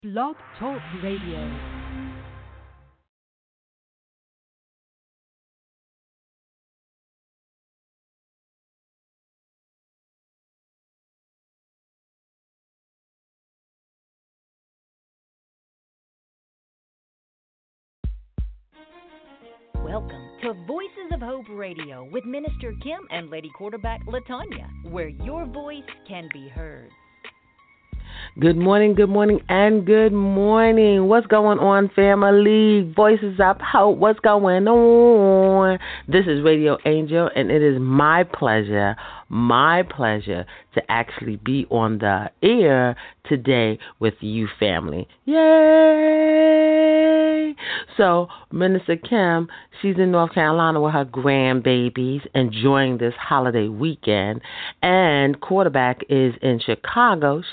Blog Talk Radio. Welcome to Voices of Hope Radio with Minister Kim and Lady Quarterback Latanya, where your voice can be heard. Good morning, and good morning. What's going on, family? Voices Up Hope. What's going on? This is Radio Angel, and it is my pleasure to actually be on the air today with you, family. Yay! So, Minister Kim, she's in North Carolina with her grandbabies, enjoying this holiday weekend, and Quarterback is in Chicago,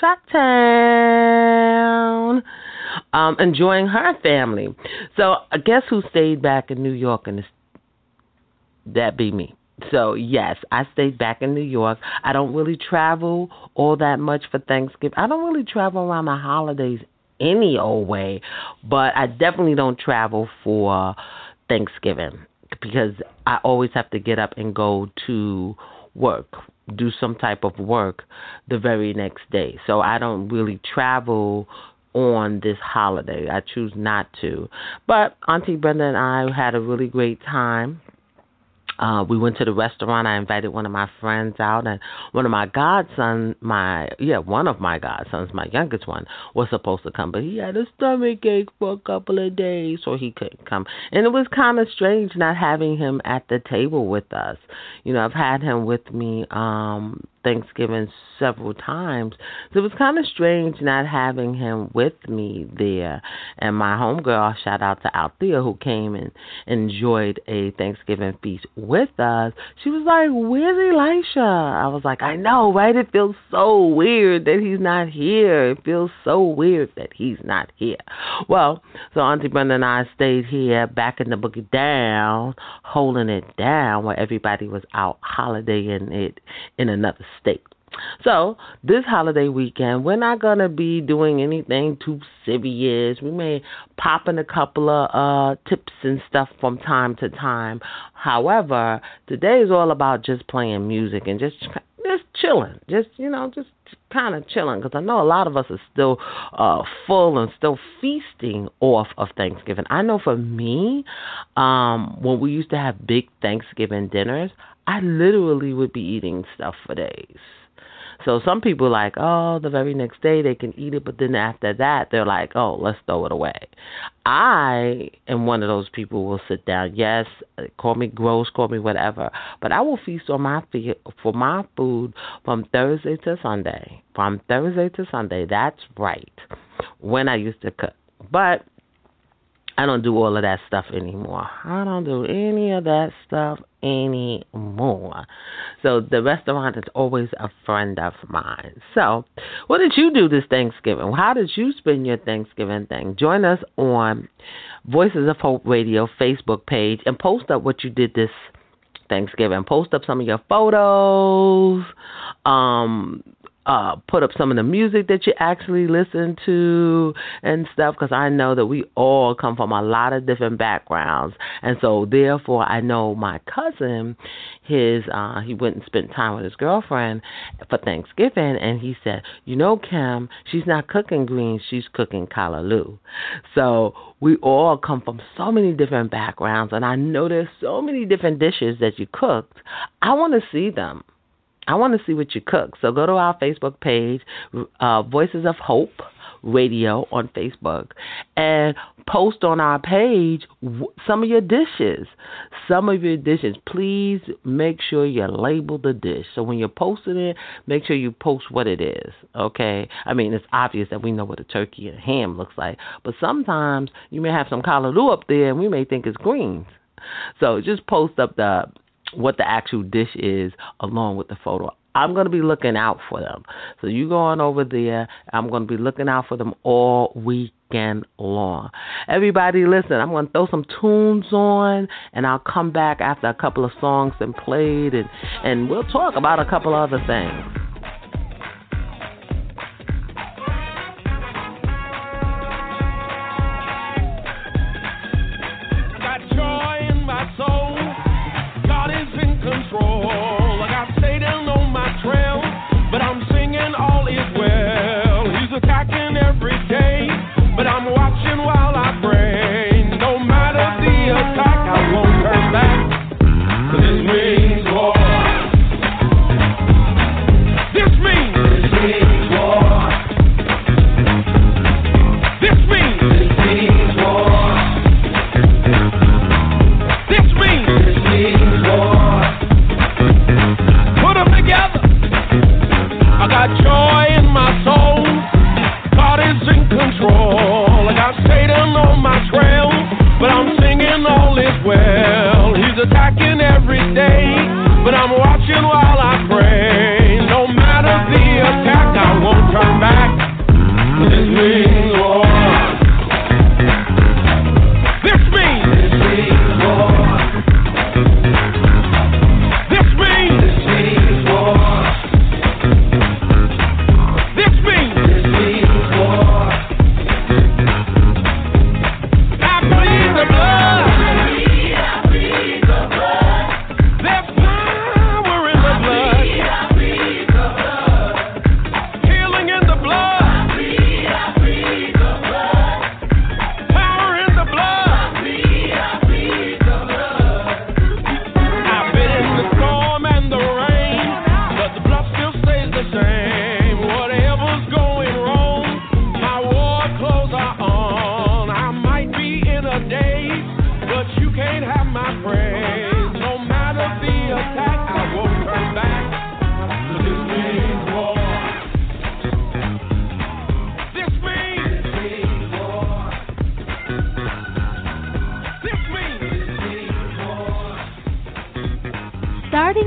Chi-Town, enjoying her family. So, guess who stayed back in New York? And that be me. So, yes, I stayed back in New York. I don't really travel all that much for Thanksgiving. I don't really travel around the holidays any old way, but I definitely don't travel for Thanksgiving because I always have to get up and go to work, do some type of work the very next day. So I don't really travel on this holiday. I choose not to. But Auntie Brenda and I had a really great time. We went to the restaurant. I invited one of my friends out, and one of my godsons, my youngest one, was supposed to come, but he had a stomach ache for a couple of days, so he couldn't come. And it was kind of strange not having him at the table with us. You know, I've had him with me Thanksgiving several times, so it was kind of strange not having him with me there. And my homegirl, shout out to Althea, who came and enjoyed a Thanksgiving feast with us, she was like, "Where's Elisha?" I was like, "I know, right? It feels so weird that he's not here. It feels so weird that he's not here." Well, so Auntie Brenda and I stayed here back in the boogie down, holding it down, where everybody was out holidaying it in another state. So this holiday weekend, we're not going to be doing anything too serious. We may pop in a couple of tips and stuff from time to time. However, today is all about just playing music and just chilling, just kind of chilling, because I know a lot of us are still full and still feasting off of Thanksgiving. I know for me, when we used to have big Thanksgiving dinners, I literally would be eating stuff for days. So some people like, oh, the very next day they can eat it, but then after that, they're like, oh, let's throw it away. I am one of those people who will sit down. Yes, call me gross, call me whatever, but I will feast on for my food from Thursday to Sunday. From Thursday to Sunday, that's right, when I used to cook. But I don't do all of that stuff anymore. I don't do any of that stuff anymore. So the restaurant is always a friend of mine. So what did you do this Thanksgiving? How did you spend your Thanksgiving thing? Join us on Voices of Hope Radio Facebook page and post up what you did this Thanksgiving. Post up some of your photos. Put up some of the music that you actually listen to and stuff, because I know that we all come from a lot of different backgrounds, and so therefore I know my cousin, he went and spent time with his girlfriend for Thanksgiving, and he said, Kim, she's not cooking greens, she's cooking callaloo. So we all come from so many different backgrounds, and I know there's so many different dishes that you cooked. I want to see them. I want to see what you cook. So go to our Facebook page, Voices of Hope Radio on Facebook, and post on our page some of your dishes. Please make sure you label the dish. So when you're posting it, make sure you post what it is, okay? I mean, it's obvious that we know what a turkey and ham looks like, but sometimes you may have some callaloo up there, and we may think it's greens. So just post up what the actual dish is along with the photo. I'm going to be looking out for them. So you go on over there. I'm going to be looking out for them all weekend long. Everybody, listen, I'm going to throw some tunes on, and I'll come back after a couple of songs and played, and we'll talk about a couple other things.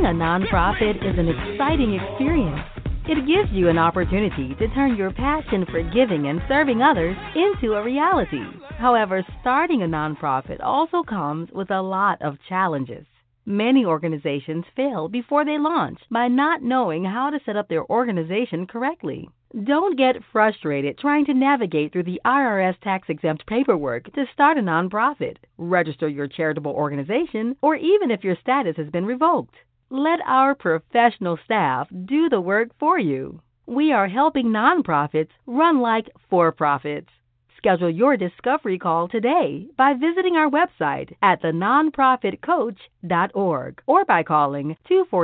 Being a nonprofit is an exciting experience. It gives you an opportunity to turn your passion for giving and serving others into a reality. However, starting a nonprofit also comes with a lot of challenges. Many organizations fail before they launch by not knowing how to set up their organization correctly. Don't get frustrated trying to navigate through the IRS tax-exempt paperwork to start a nonprofit, register your charitable organization, or even if your status has been revoked. Let our professional staff do the work for you. We are helping nonprofits run like for-profits. Schedule your discovery call today by visiting our website at thenonprofitcoach.org or by calling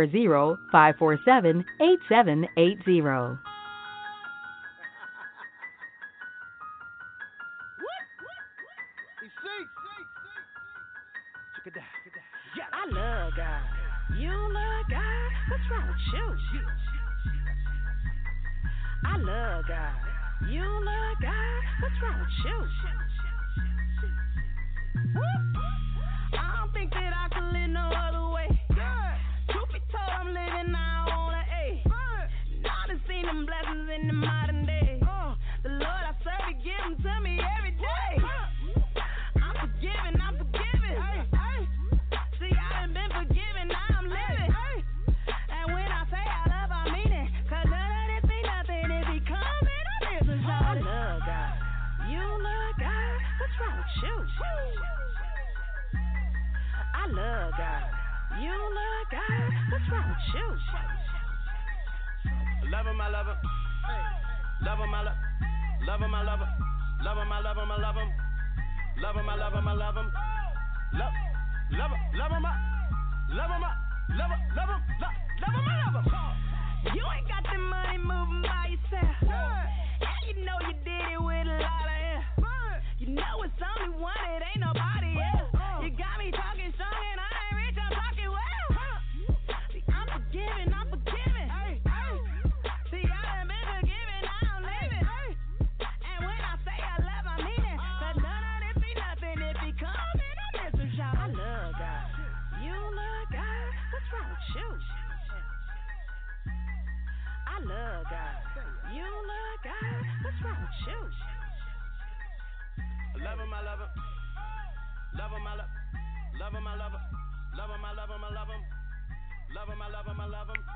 240-547-8780. I love God. You love God? What's wrong with you? I love God. You love God? What's wrong with you? I don't think that I could live no other way. Truth be told, I'm living now on a A. Now I've seen them blessings in the modern day. The Lord I serve, He give them to me every day. I'm forgiven. See, I done been forgiven, now I'm living. And when I say I love, I mean it. 'Cause none of this be nothing if He comes in on this. I love God. You love God? What's wrong with you? I love God. You love God? What's wrong with you? Love Him, I love Him. Love Him, I love Him. Love Him, I love Him. Love Him, I love Him, I love Him. Love Him, I love Him, I love Him. Love Him, love Him, love Him, love Him, love Him, love Him, love Him. You ain't got the money moving by yourself. And you know you did it with a lot of air. You know it's only one, it ain't nobody else. You got me talking strong and I ain't rich, I'm talking well. See, I'm forgiving. See, I done been forgiven, now I'm living. And when I say I love, I mean it. 'Cause none of this be nothing if He comes in on this one, y'all. I love God. You love God? What's wrong with you? I love God. You love God? What's wrong with you? Love Him, I love Him. Love Him, I love Him. Love Him, I love Him. Love Him, I love Him, I love Him. Love Him, I love Him, I love Him.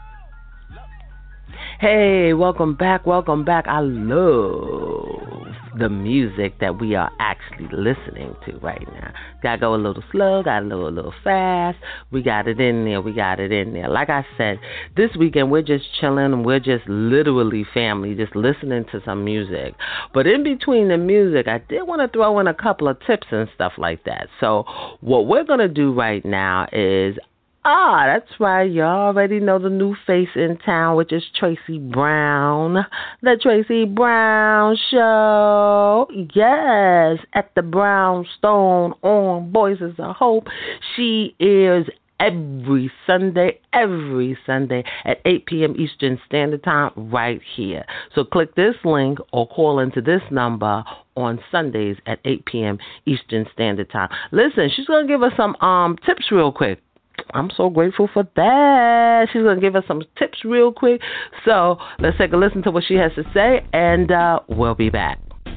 Hey, welcome back. I love the music that we are actually listening to right now. Gotta go a little slow, gotta go a little fast. We got it in there. Like I said, this weekend we're just chilling and we're just literally family, just listening to some music. But in between the music, I did want to throw in a couple of tips and stuff like that. So what we're going to do right now is that's right. You already know the new face in town, which is Tracy Brown. The Tracy Brown Show. Yes, at the Brownstone on Voices of Hope. She is every Sunday at 8 p.m. Eastern Standard Time right here. So click this link or call into this number on Sundays at 8 p.m. Eastern Standard Time. Listen, she's going to give us some tips real quick. I'm so grateful for that. She's going to give us some tips real quick. So let's take a listen to what she has to say, and we'll be back.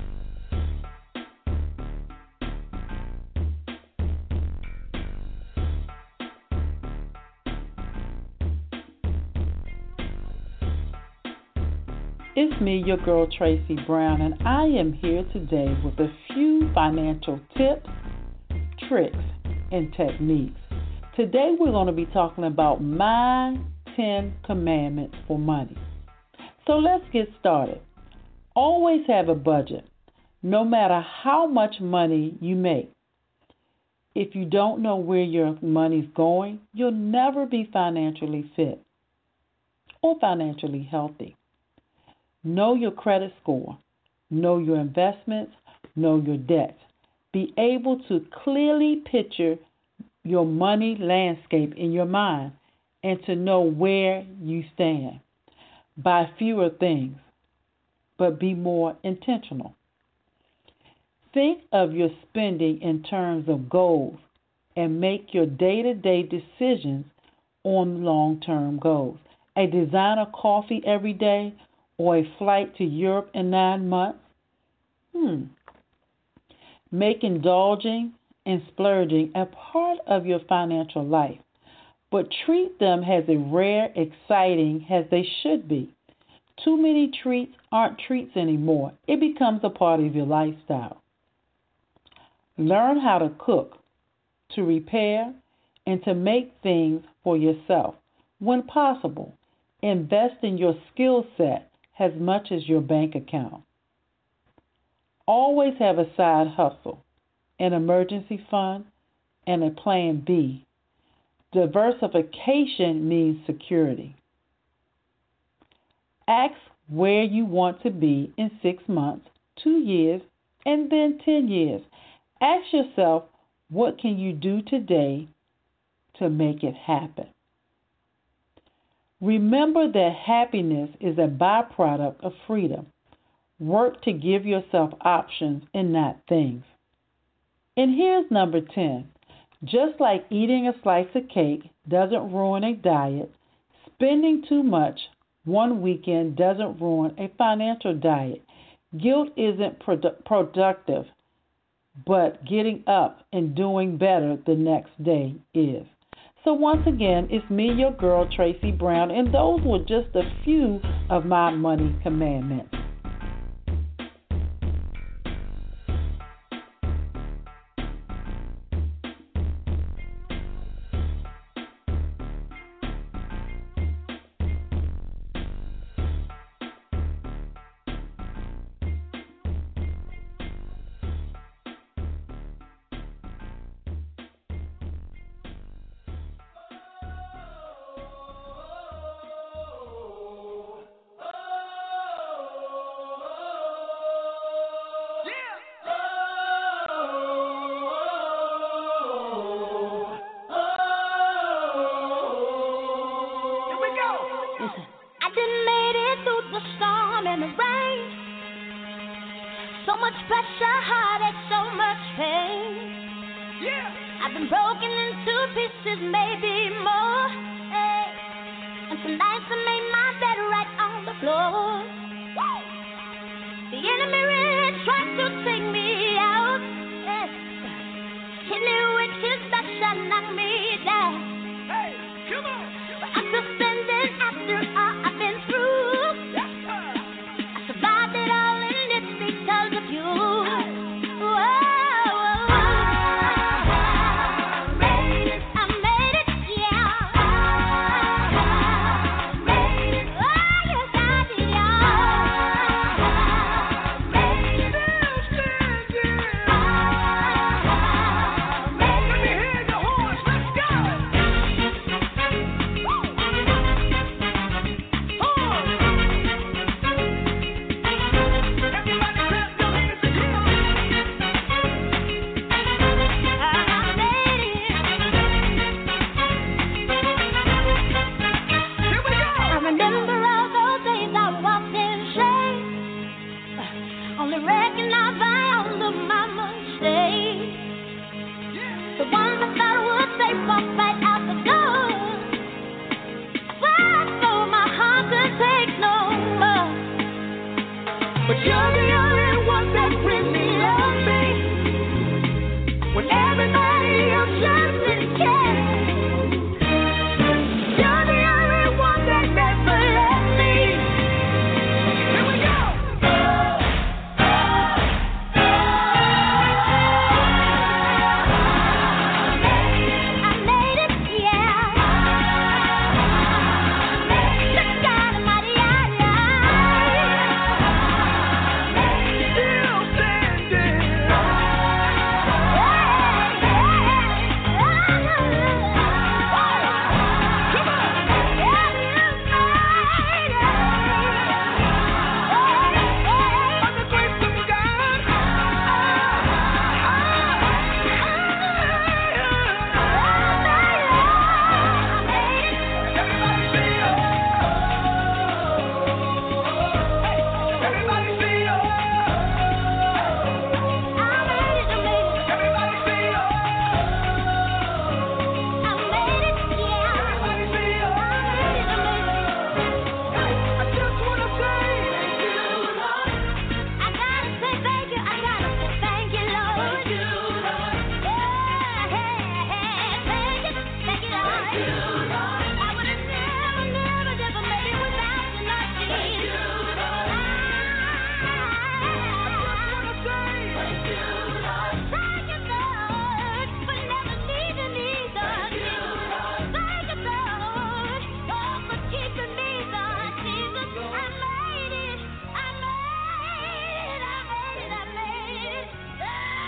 It's me, your girl Tracy Brown, and I am here today with a few financial tips, tricks, and techniques. Today we're going to be talking about my 10 commandments for money. So let's get started. Always have a budget, no matter how much money you make. If you don't know where your money's going, you'll never be financially fit or financially healthy. Know your credit score. Know your investments. Know your debts. Be able to clearly picture your money landscape in your mind and to know where you stand. Buy fewer things, but be more intentional. Think of your spending in terms of goals and make your day-to-day decisions on long-term goals. A designer coffee every day or a flight to Europe in 9 months? Make indulging and splurging a part of your financial life, but treat them as rare, exciting as they should be. Too many treats aren't treats anymore. It becomes a part of your lifestyle. Learn how to cook, to repair, and to make things for yourself. When possible, invest in your skill set as much as your bank account. Always have a side hustle, an emergency fund, and a plan B. Diversification means security. Ask where you want to be in 6 months, 2 years, and then 10 years. Ask yourself, what can you do today to make it happen? Remember that happiness is a byproduct of freedom. Work to give yourself options and not things. And here's number 10. Just like eating a slice of cake doesn't ruin a diet, spending too much one weekend doesn't ruin a financial diet. Guilt isn't productive, but getting up and doing better the next day is. So once again, it's me, your girl, Tracy Brown, and those were just a few of my money commandments.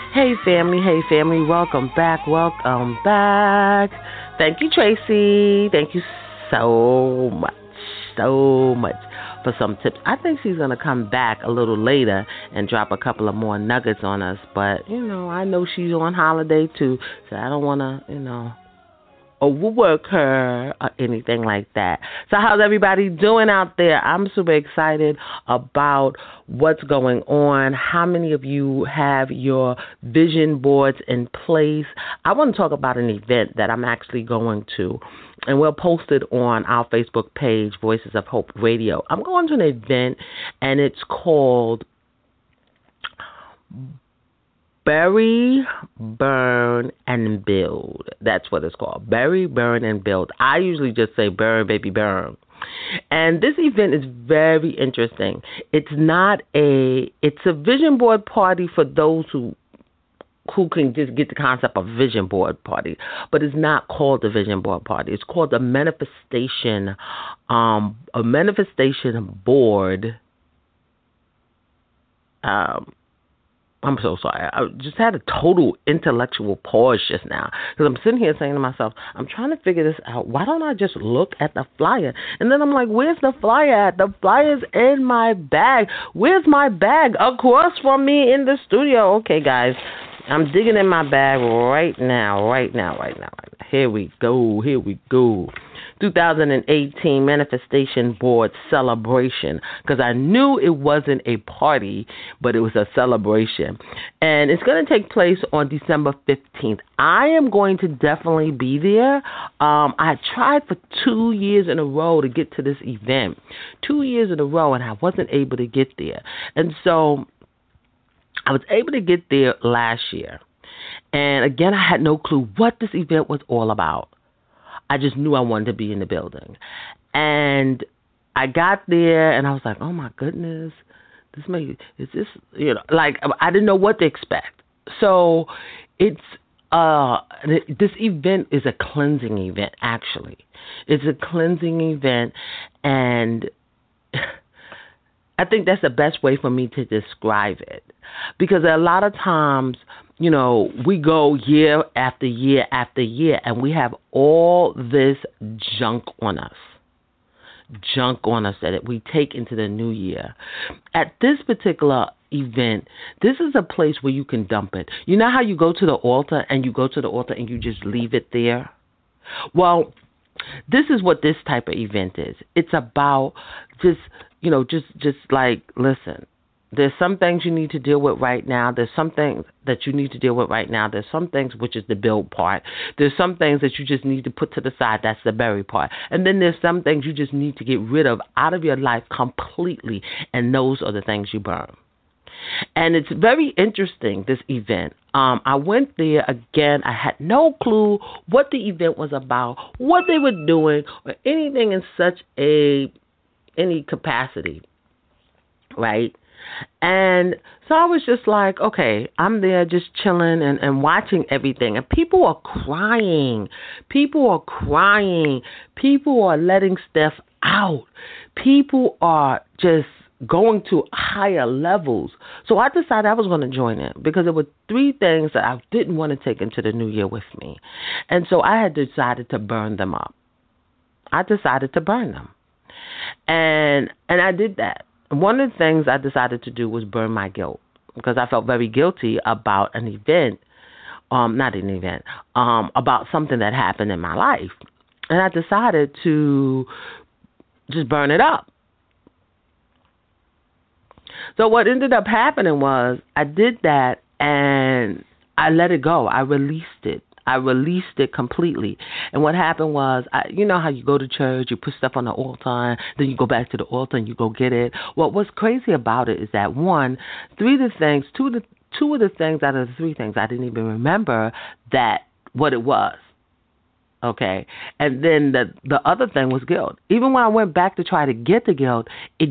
Hey family, welcome back. Thank you, Tracy. Thank you so much for some tips. I think she's going to come back a little later and drop a couple of more nuggets on us, but, I know she's on holiday too, so I don't want to, overwork her or anything like that. So how's everybody doing out there? I'm super excited about what's going on. How many of you have your vision boards in place? I want to talk about an event that I'm actually going to, and we'll post it on our Facebook page, Voices of Hope Radio. I'm going to an event, and it's called Bury, Burn, and Build. That's what it's called. Bury, Burn, and Build. I usually just say burn, baby, burn. And this event is very interesting. It's a vision board party for those who can just get the concept of vision board party, but it's not called a vision board party. It's called a manifestation board. I'm so sorry. I just had a total intellectual pause just now because I'm sitting here saying to myself, I'm trying to figure this out. Why don't I just look at the flyer? And then I'm like, where's the flyer at? The flyer's in my bag. Where's my bag? Across from me in the studio. Okay, guys, I'm digging in my bag right now. Here we go. 2018 Manifestation Board Celebration, because I knew it wasn't a party, but it was a celebration. And it's going to take place on December 15th. I am going to definitely be there. I tried for 2 years in a row to get to this event. 2 years in a row, and I wasn't able to get there. And so I was able to get there last year. And again, I had no clue what this event was all about. I just knew I wanted to be in the building. And I got there, and I was like, oh, my goodness, I didn't know what to expect. So this event is a cleansing event, actually. It's a cleansing event, and I think that's the best way for me to describe it. Because a lot of times, we go year after year after year, and we have all this junk on us that we take into the new year. At this particular event, this is a place where you can dump it. You know how you go to the altar and you just leave it there? Well, this is what this type of event is. It's about just like, listen, there's some things you need to deal with right now. There's some things that you need to deal with right now. There's some things, which is the build part. There's some things that you just need to put to the side. That's the bury part. And then there's some things you just need to get rid of out of your life completely. And those are the things you burn. And it's very interesting, this event. I went there again. I had no clue what the event was about, what they were doing, or anything in any capacity, right? And so I was just like, okay, I'm there just chilling and watching everything. And people are crying. People are letting stuff out. People are just going to higher levels. So I decided I was going to join in because there were 3 things that I didn't want to take into the new year with me. And so I had decided to burn them up. I decided to burn them. And I did that. One of the things I decided to do was burn my guilt because I felt very guilty about an event, about something that happened in my life. And I decided to just burn it up. So what ended up happening was I did that and I let it go. I released it. I released it completely. And what happened was, you know how you go to church, you put stuff on the altar, then you go back to the altar and you go get it. Well, what's crazy about it is that two of the things out of the 3 things, I didn't even remember what it was. Okay. And then the other thing was guilt. Even when I went back to try to get the guilt, it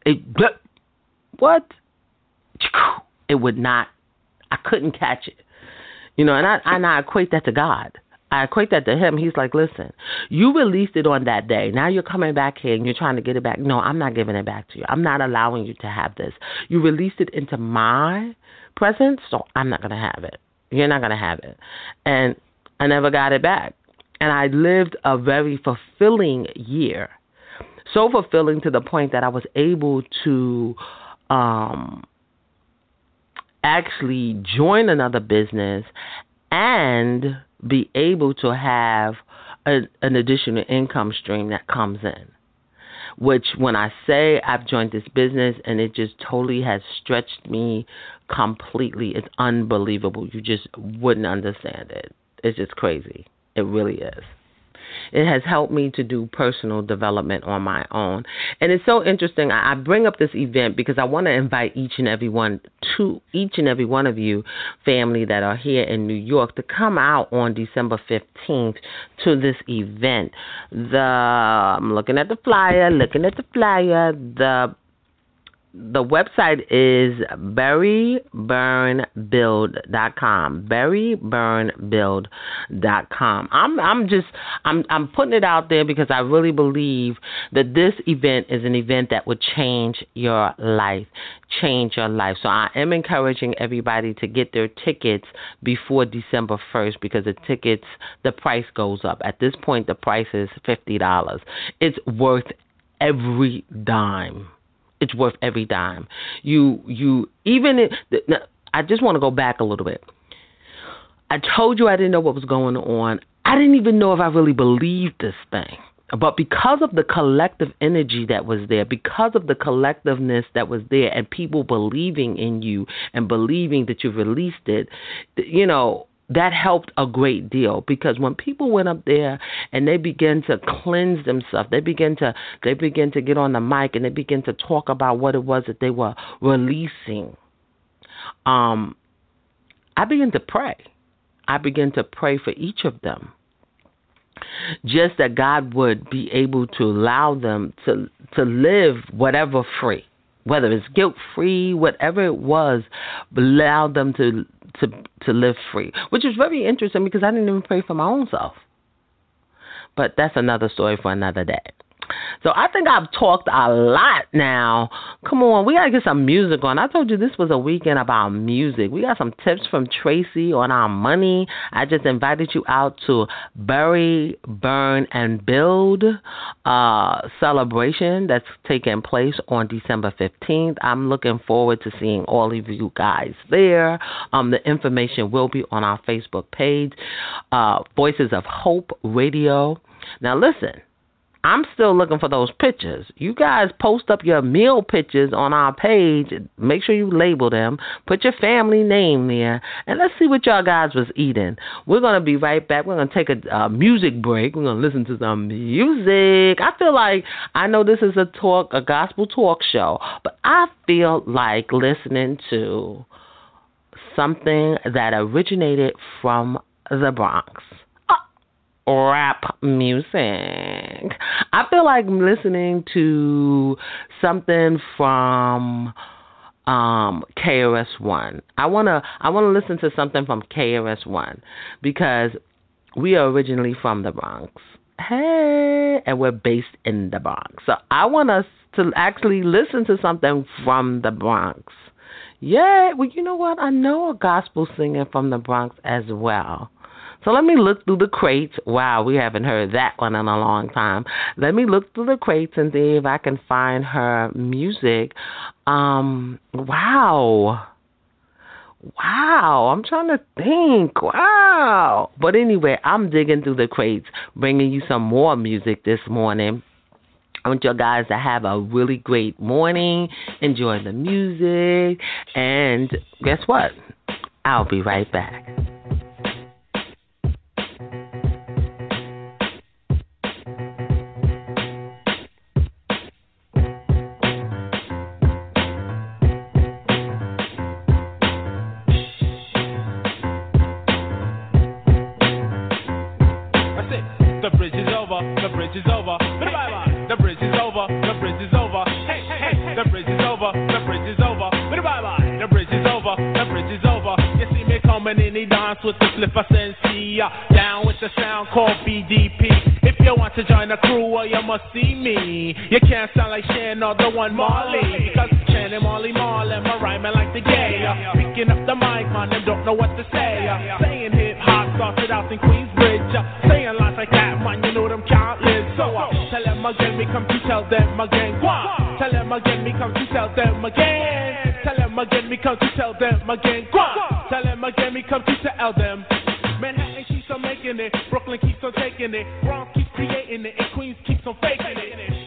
would not, I couldn't catch it. And I equate that to God. I equate that to him. He's like, listen, you released it on that day. Now you're coming back here and you're trying to get it back. No, I'm not giving it back to you. I'm not allowing you to have this. You released it into my presents, so I'm not going to have it. You're not going to have it. And I never got it back. And I lived a very fulfilling year. So fulfilling to the point that I was able to actually join another business and be able to have an additional income stream that comes in. Which, when I say I've joined this business and it just totally has stretched me completely, it's unbelievable. You just wouldn't understand it. It's just crazy. It really is. It has helped me to do personal development on my own. And it's so interesting. I bring up this event because I want to invite each and every one of you, family that are here in New York, to come out on December 15th to this event. I'm looking at the flyer. The website is berryburnbuild.com. berryburnbuild.com. I'm putting it out there because I really believe that this event is an event that would change your life. So I am encouraging everybody to get their tickets before December 1st because the price goes up. At this point, the price is $50. It's worth every dime. It's worth every dime. I just want to go back a little bit. I told you I didn't know what was going on. I didn't even know if I really believed this thing. But because of the collective energy that was there, because of the collectiveness that was there, and people believing in you and believing that you released it, that helped a great deal, because when people went up there and they began to cleanse themselves, they begin to get on the mic and they begin to talk about what it was that they were releasing. I began to pray. I began to pray for each of them, just that God would be able to allow them to live whatever free, whether it's guilt-free, whatever it was, allow them to live free, which is very interesting because I didn't even pray for my own self. But that's another story for another day. So I think I've talked a lot now. Come on, we got to get some music on. I told you this was a weekend about music. We got some tips from Tracy on our money. I just invited you out to Bury, Burn, and Build celebration that's taking place on December 15th. I'm looking forward to seeing all of you guys there. The information will be on our Facebook page, Voices of Hope Radio. Now listen, I'm still looking for those pictures. You guys post up your meal pictures on our page. Make sure you label them. Put your family name there. And let's see what y'all guys was eating. We're going to be right back. We're going to take a music break. We're going to listen to some music. I feel like, I know this is a gospel talk show, but I feel like listening to something that originated from the Bronx. Rap music. I feel like listening to something from KRS-One. I wanna listen to something from KRS-One because we are originally from the Bronx. Hey, and we're based in the Bronx. So I want us to actually listen to something from the Bronx. Yeah, well, you know what? I know a gospel singer from the Bronx as well. So let me look through the crates. Wow, we haven't heard that one in a long time. Let me look through the crates and see if I can find her music. Wow, I'm trying to think. Wow. But anyway, I'm digging through the crates, bringing you some more music this morning. I want you guys to have a really great morning. Enjoy the music. And guess what? I'll be right back. With the flipper Sensia, down with the sound called BDP. If you want to join the crew, well, you must see me. You can't sound like Shan or the one Marley, because Shan and Marley Marley, my rhyming like the gay. picking up the mic, man, them don't know what to say. Saying hip hop started out in Queensbridge. Saying lines like that, man, you know them can't live. So tell them again, we come to tell them again. Tell them again, we come to tell them again. Tell them again, we come to tell them again. Tell them again, we come to tell them. Manhattan keeps on making it, Brooklyn keeps on taking it, Bronx keeps creating it, and Queens keeps on faking it.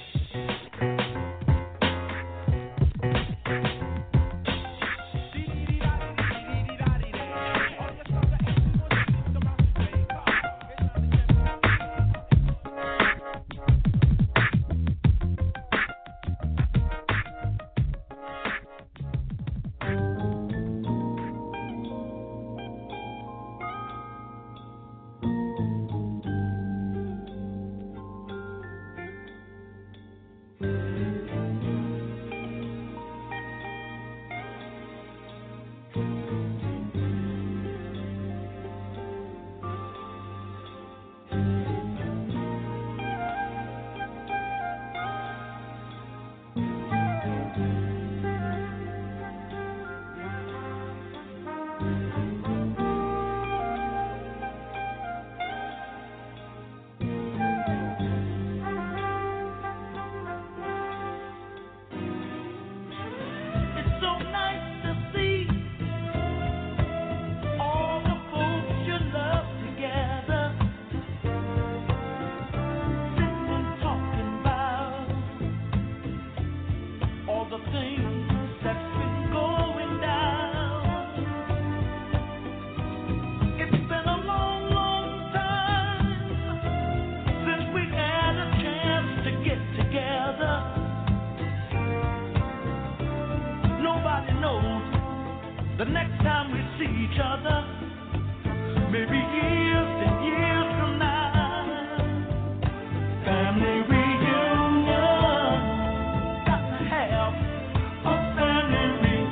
The next time we see each other, maybe years and years from now, family reunion, got to have a family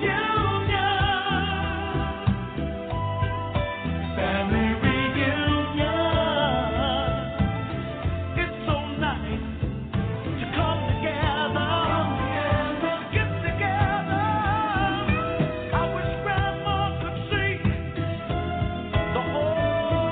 reunion, family reunion. It's so nice to come together, get together. I wish Grandma could see the whole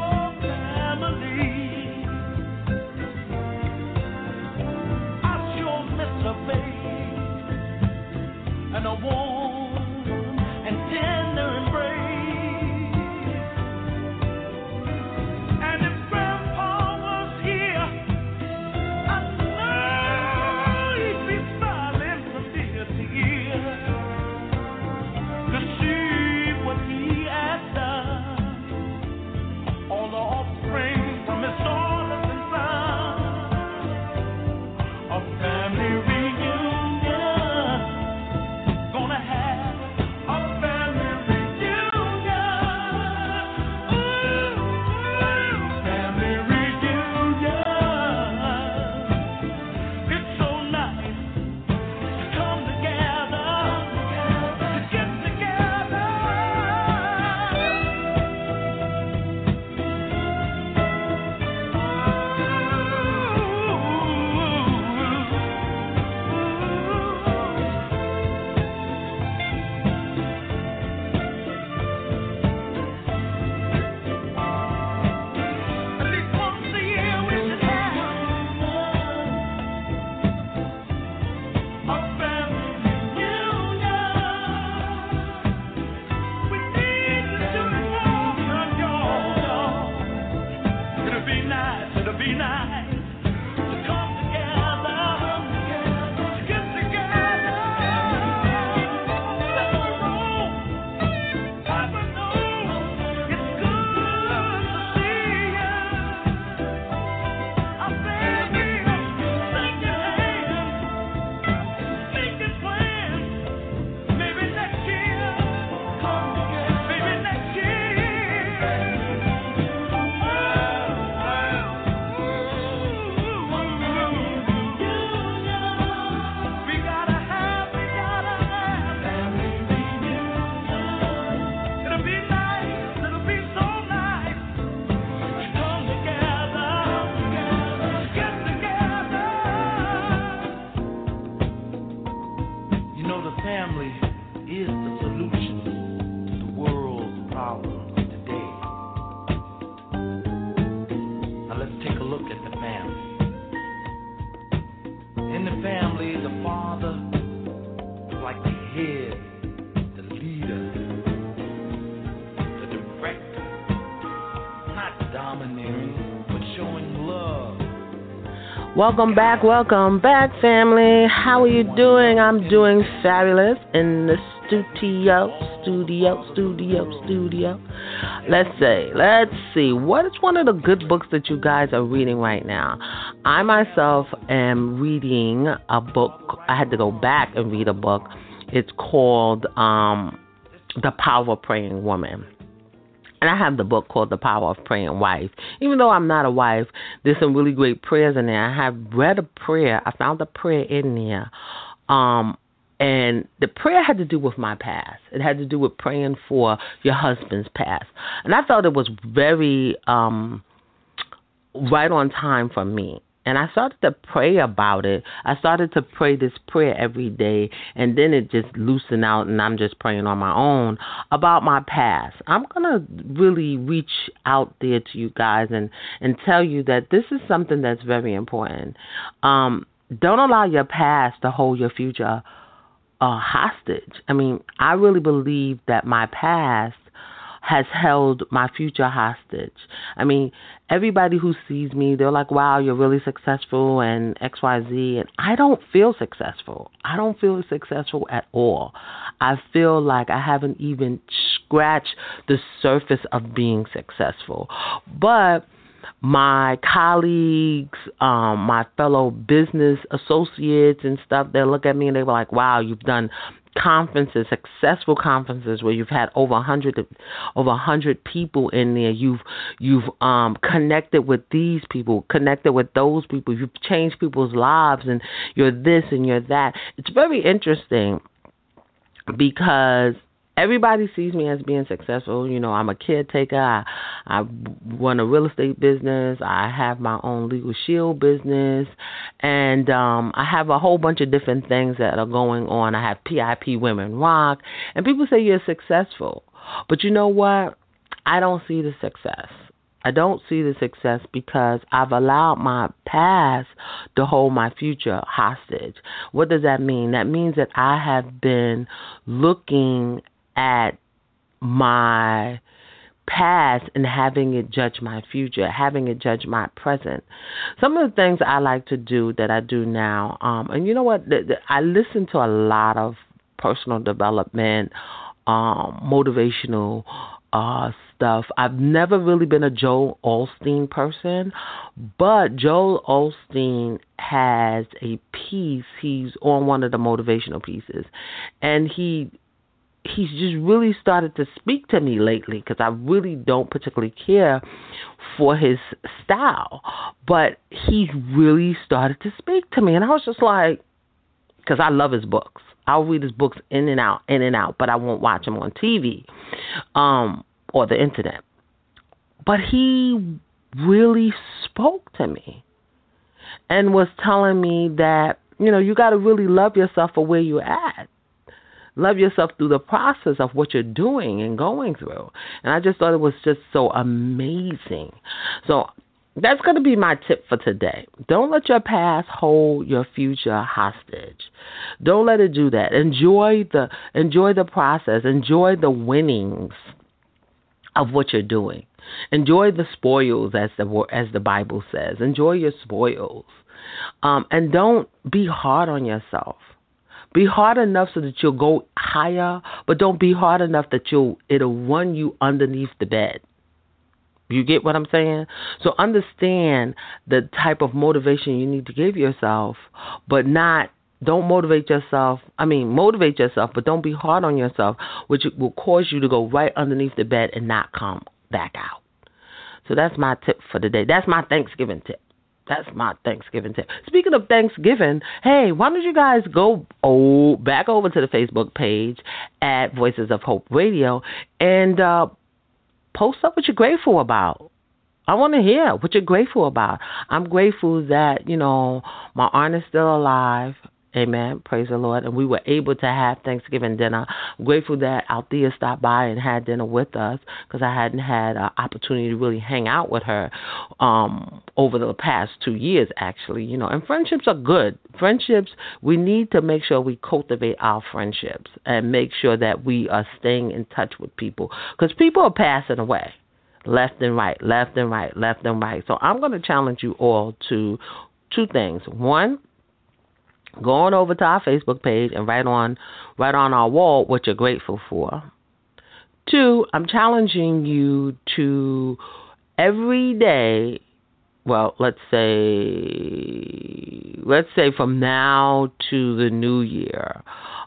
domineering, but showing love. Welcome back, family. How are you doing? I'm doing fabulous in the studio. Let's see. What is one of the good books that you guys are reading right now? I myself am reading a book. I had to go back and read a book. It's called The Power of Praying Woman. And I have the book called The Power of Praying Wife. Even though I'm not a wife, there's some really great prayers in there. I have read a prayer. I found a prayer in there. And the prayer had to do with my past. It had to do with praying for your husband's past. And I felt it was very right on time for me. And I started to pray about it. I started to pray this prayer every day, and then it just loosened out, and I'm just praying on my own about my past. I'm going to really reach out there to you guys and tell you that this is something that's very important. Don't allow your past to hold your future hostage. I mean, I really believe that my past has held my future hostage. I mean, everybody who sees me, they're like, wow, you're really successful and XYZ. And I don't feel successful. I don't feel successful at all. I feel like I haven't even scratched the surface of being successful. But my colleagues, my fellow business associates and stuff, they look at me and they were like, wow, you've done conferences, successful conferences where you've had over 100 people in there. You've connected with these people, connected with those people. You've changed people's lives, and you're this and you're that. It's very interesting because everybody sees me as being successful. You know, I'm a caretaker. I run a real estate business. I have my own legal shield business. And I have a whole bunch of different things that are going on. I have PIP Women Rock. And people say you're successful. But you know what? I don't see the success. I don't see the success because I've allowed my past to hold my future hostage. What does that mean? That means that I have been looking at my past and having it judge my future, having it judge my present. Some of the things I like to do that I do now, and you know what, I listen to a lot of personal development, motivational stuff. I've never really been a Joel Osteen person, but Joel Osteen has a piece. He's on one of the motivational pieces, and he's just really started to speak to me lately because I really don't particularly care for his style. But he's really started to speak to me. And I was just like, because I love his books. I'll read his books in and out, but I won't watch them on TV or the internet. But he really spoke to me and was telling me that, you know, you got to really love yourself for where you're at. Love yourself through the process of what you're doing and going through. And I just thought it was just so amazing. So that's going to be my tip for today. Don't let your past hold your future hostage. Don't let it do that. Enjoy the process. Enjoy the winnings of what you're doing. Enjoy the spoils, as the Bible says. Enjoy your spoils. And don't be hard on yourself. Be hard enough so that you'll go higher, but don't be hard enough that it'll run you underneath the bed. You get what I'm saying? So understand the type of motivation you need to give yourself, but don't motivate yourself. Motivate yourself, but don't be hard on yourself, which will cause you to go right underneath the bed and not come back out. So that's my tip for the day. That's my Thanksgiving tip. Speaking of Thanksgiving, hey, why don't you guys go back over to the Facebook page at Voices of Hope Radio and post up what you're grateful about. I want to hear what you're grateful about. I'm grateful that, my aunt is still alive. Amen. Praise the Lord. And we were able to have Thanksgiving dinner. I'm grateful that Althea stopped by and had dinner with us because I hadn't had an opportunity to really hang out with her over the past 2 years, actually. And friendships are good. Friendships, we need to make sure we cultivate our friendships and make sure that we are staying in touch with people because people are passing away. left and right, left and right, left and right. So I'm going to challenge you all to two things. One, go on over to our Facebook page and write on our wall what you're grateful for. Two, I'm challenging you to every day, well, let's say from now to the new year,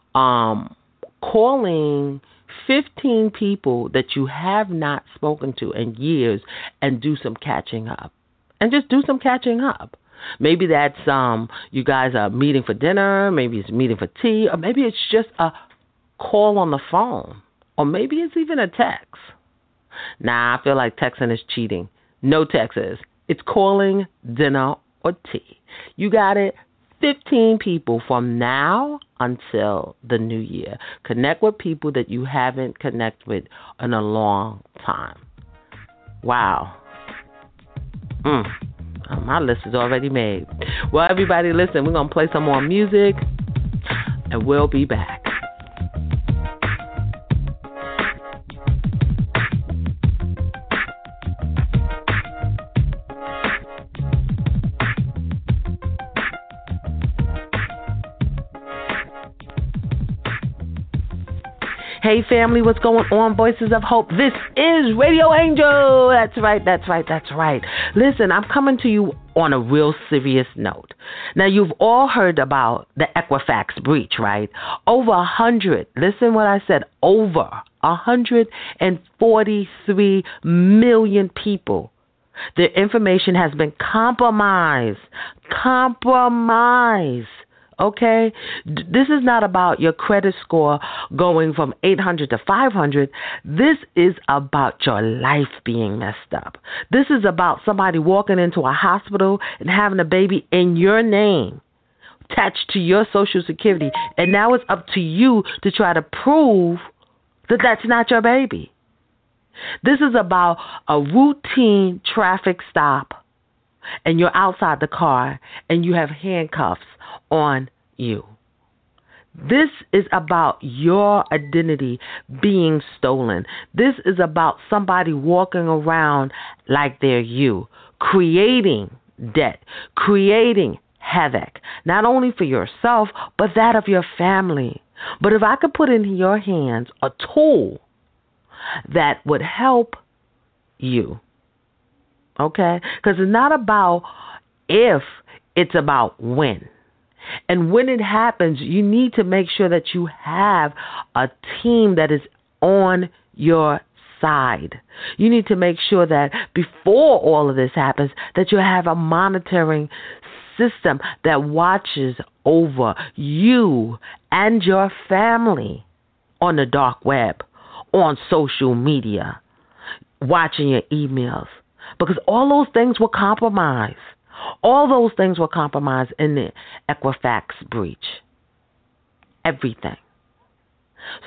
calling 15 people that you have not spoken to in years and do some catching up. And just do some catching up. Maybe that's you guys are meeting for dinner, maybe it's a meeting for tea, or maybe it's just a call on the phone, or maybe it's even a text. Nah, I feel like texting is cheating. No texts. It's calling, dinner, or tea. You got it? 15 people from now until the new year. Connect with people that you haven't connected with in a long time. Wow. My list is already made. Well, everybody, listen, we're going to play some more music, and we'll be back. Hey family, what's going on? Voices of Hope. This is Radio Angel. That's right. Listen, I'm coming to you on a real serious note. Now, you've all heard about the Equifax breach, right? Over 100, listen what I said, over 143 million people. Their information has been compromised. Okay? This is not about your credit score going from 800 to 500. This is about your life being messed up. This is about somebody walking into a hospital and having a baby in your name, attached to your Social Security, and now it's up to you to try to prove that that's not your baby. This is about a routine traffic stop, and you're outside the car, and you have handcuffs on you. This is about your identity being stolen. This is about somebody walking around like they're you, creating debt, creating havoc, not only for yourself, but that of your family. But if I could put in your hands a tool that would help you, okay? Because it's not about if, it's about when. And when it happens, you need to make sure that you have a team that is on your side. You need to make sure that before all of this happens, that you have a monitoring system that watches over you and your family on the dark web, on social media, watching your emails. Because all those things were compromised. All those things were compromised in the Equifax breach. Everything. So,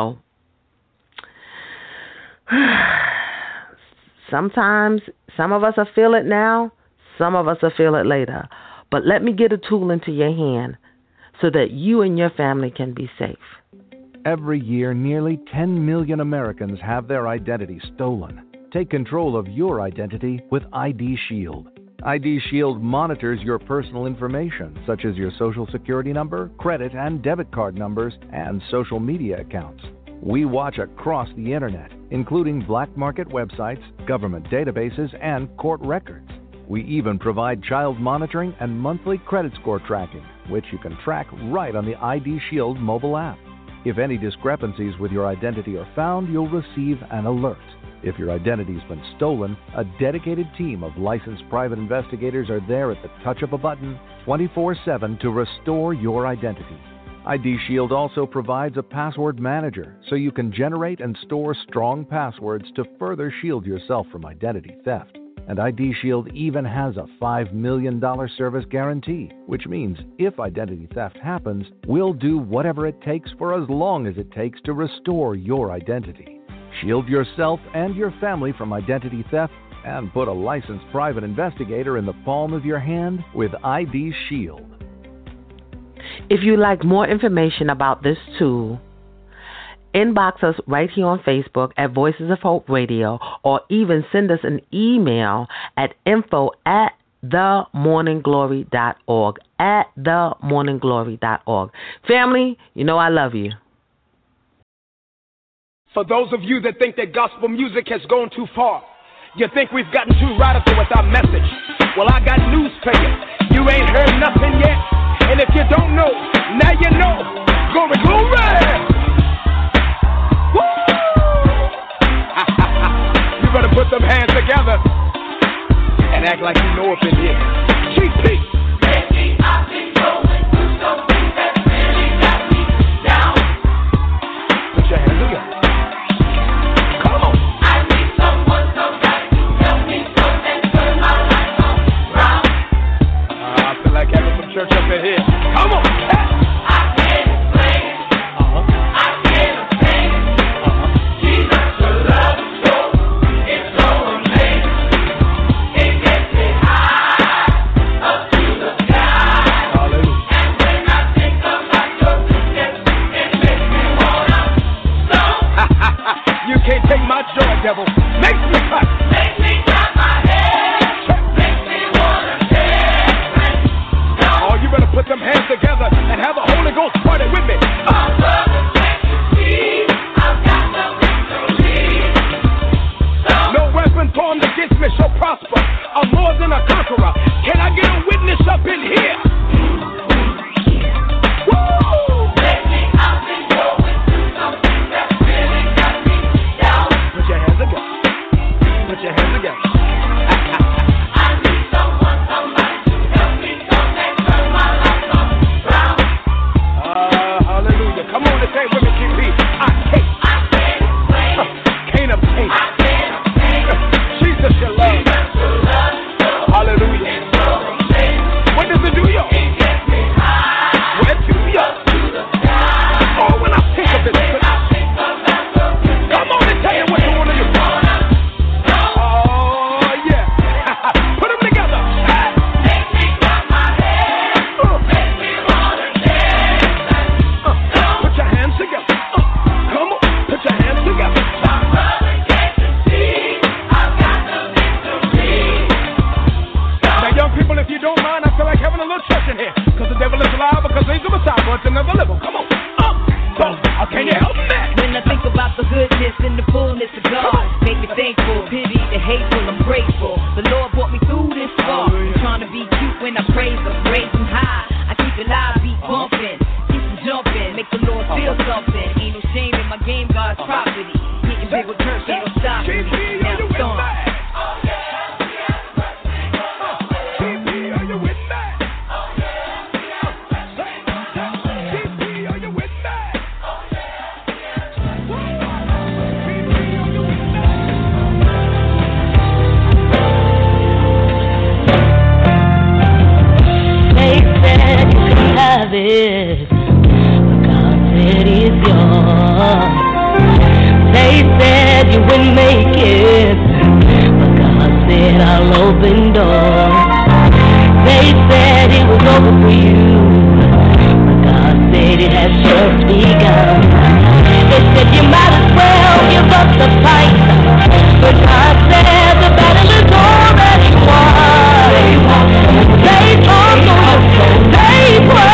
sometimes some of us will feel it now, some of us will feel it later. But let me get a tool into your hand so that you and your family can be safe. Every year, nearly 10 million Americans have their identity stolen. Take control of your identity with ID Shield. ID Shield monitors your personal information, such as your Social Security number, credit and debit card numbers, and social media accounts. We watch across the internet, including black market websites, government databases, and court records. We even provide child monitoring and monthly credit score tracking, which you can track right on the ID Shield mobile app. If any discrepancies with your identity are found, you'll receive an alert. If your identity's been stolen, a dedicated team of licensed private investigators are there at the touch of a button, 24/7 to restore your identity. ID Shield also provides a password manager, so you can generate and store strong passwords to further shield yourself from identity theft. And ID Shield even has a $5 million service guarantee, which means if identity theft happens, we'll do whatever it takes for as long as it takes to restore your identity. Shield yourself and your family from identity theft and put a licensed private investigator in the palm of your hand with ID Shield. If you'd like more information about this tool, inbox us right here on Facebook at Voices of Hope Radio, or even send us an email at info@themorningglory.org, @themorningglory.org. Family, you know I love you. For those of you that think that gospel music has gone too far, you think we've gotten too radical with our message, well, I got news for you. You ain't heard nothing yet, and if you don't know, now you know. Glory, glory! Woo! You better put them hands together and act like you know up in here. GP! Lately I've been going through something that really got me down. Put your hands together. Come on! I need someone, somebody to help me come and turn my life around. I feel like having some church up in here. Come on! Hey. Can't take my joy, devil. Makes me cut. Makes me clap my head. Makes me wanna dance. Oh, you better put them hands together and have a Holy Ghost party with me. My brother, can't you see? I've got the victory. No weapon formed against me shall prosper. I'm more than a conqueror. Can I get a witness up in here? Put your hands together. I need someone, somebody to help me come and turn my life around. Hallelujah. Come on and say with me, GP. Can't obtain. Jesus, your love. Hallelujah. What does it do, y'all? It gets me high. Where to, y'all? Oh, when I think of it. Come on and tell you what you want to do. To another level. Come on. Can you help me? When I think about the goodness and the fullness of God, make me thankful, pity the hateful, I'm grateful. The Lord brought me through this far. I'm trying to be cute when I praise Him, raising high. I keep it live, beat bumping, keep them jumping, make the Lord feel something. Ain't no shame in my game, God's property. Getting big with church, ain't no stopping me. Now it's on. It, God said it's yours. They said you wouldn't make it, but God said I'll open doors. They said it was over for you, but God said it has just begun. They said you might as well give up the fight, but God said the battle is already won. They talk on you, they pray.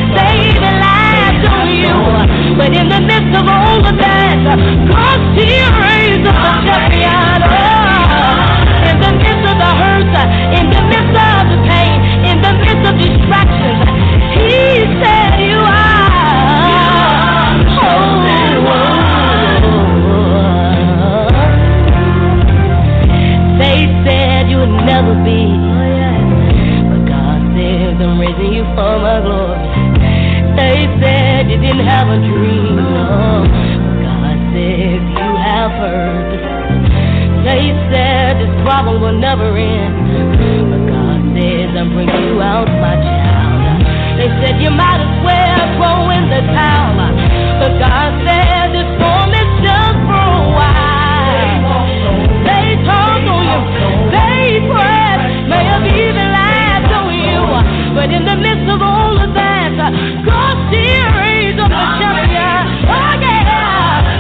But in the midst of all of that, God still raised up a champion. In the midst of the hurt, in the midst of the pain, in the midst of distractions, He said you are. They said you would never be, but God said I'm raising you for my glory. They said you didn't have a dream, no. God said you have heard. They said this problem will never end, but God says I'm bringing you out, my child. They said you might as well throw in the towel, but God said this storm is just for a while. They talked on you, they prayed, may have even laughed on you, but in the midst of all of that, God still raised up the champion. Oh yeah,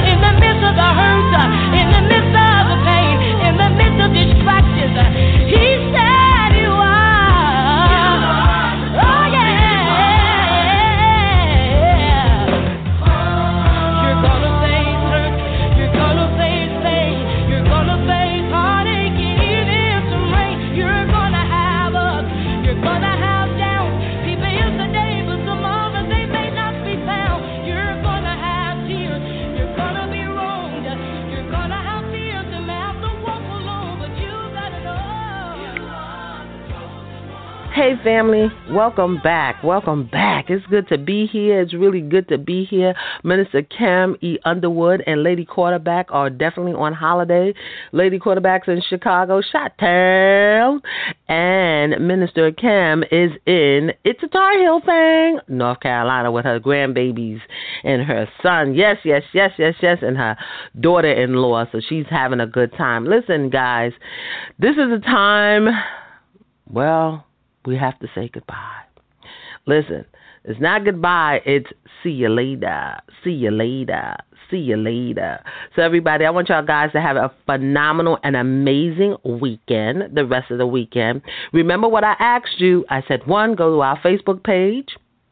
Hey family, welcome back. Welcome back. It's good to be here. It's really good to be here. Minister Kim E. Underwood and Lady Quarterback are definitely on holiday. Lady Quarterback's in Chicago, Chi-Town. And Minister Kim is in It's a Tar Heel Thing, North Carolina, with her grandbabies and her son. Yes, and her daughter-in-law. So she's having a good time. Listen, guys, this is a time, well, we have to say goodbye. Listen, it's not goodbye, it's see you later. See you later. See you later. So everybody, I want y'all guys to have a phenomenal and amazing weekend, the rest of the weekend. Remember what I asked you? I said, 1, go to our Facebook page.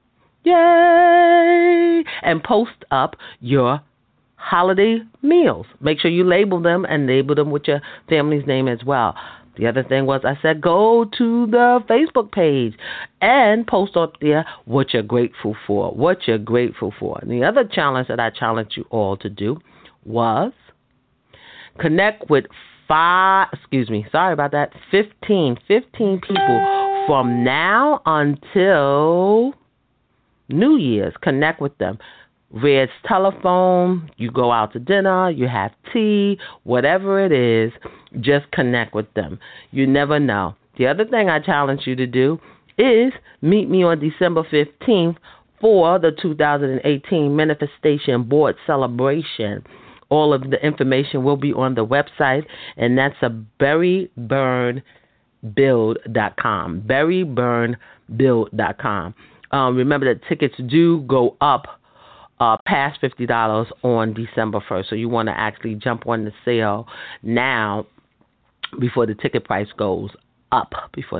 Yay! And post up your holiday meals. Make sure you label them and label them with your family's name as well. The other thing was I said go to the Facebook page and post up there what you're grateful for, what you're grateful for. And the other challenge that I challenged you all to do was connect with 15 people from now until New Year's. Connect with them. Where it's telephone, you go out to dinner, you have tea, whatever it is, just connect with them. You never know. The other thing I challenge you to do is meet me on December 15th for the 2018 Manifestation Board Celebration. All of the information will be on the website, and that's a berryburnbuild.com. berryburnbuild.com. Remember that tickets do go up past $50 on December 1st. So you want to actually jump on the sale now before the ticket price goes up.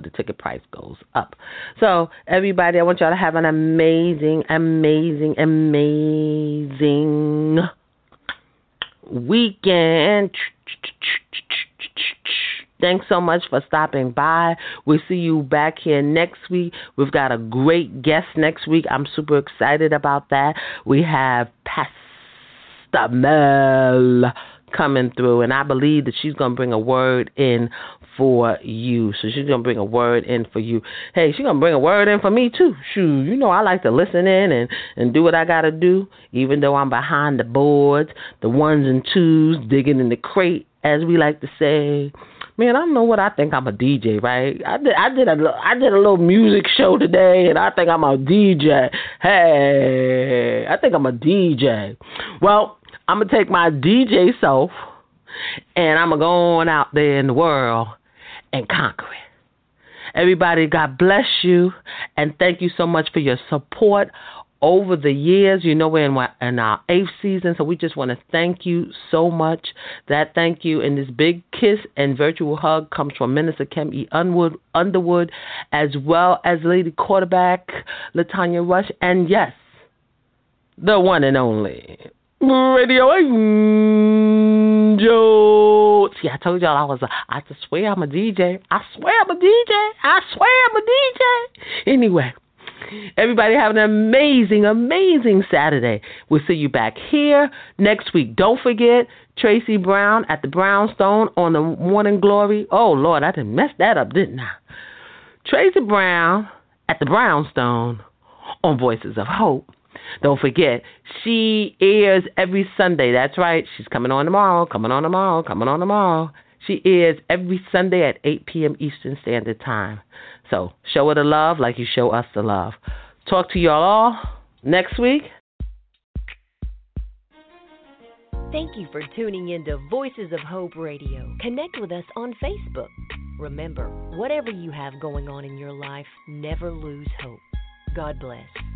So everybody, I want y'all to have an amazing weekend. Thanks so much for stopping by. We'll see you back here next week. We've got a great guest next week. I'm super excited about that. We have Pastor Mel coming through, and I believe that she's going to bring a word in for you. So she's going to bring a word in for you. Hey, she's going to bring a word in for me too. Shoot, you know I like to listen in and do what I got to do, even though I'm behind the boards, the 1s and 2s, digging in the crate, as we like to say. Man, I don't know what I think I'm a DJ, right? I did a little music show today, and I think I'm a DJ. Hey, I think I'm a DJ. Well, I'm going to take my DJ self, and I'm going to go on out there in the world and conquer it. Everybody, God bless you, and thank you so much for your support over the years. You know, we're in our 8th season, so we just want to thank you so much. That thank you and this big kiss and virtual hug comes from Minister Kim E. Underwood, as well as Lady Quarterback, Latanya Rush, and yes, the one and only Radio Angel. See, I told y'all I just swear I'm a DJ. I swear I'm a DJ. Anyway, everybody have an amazing Saturday. We'll see you back here next week. Don't forget Tracy Brown at the Brownstone on the Morning Glory. Oh, Lord, I didn't mess that up, didn't I? Tracy Brown at the Brownstone on Voices of Hope. Don't forget, she airs every Sunday. That's right. She's coming on tomorrow. She airs every Sunday at 8 p.m. Eastern Standard Time. So show her the love like you show us the love. Talk to y'all all next week. Thank you for tuning in to Voices of Hope Radio. Connect with us on Facebook. Remember, whatever you have going on in your life, never lose hope. God bless.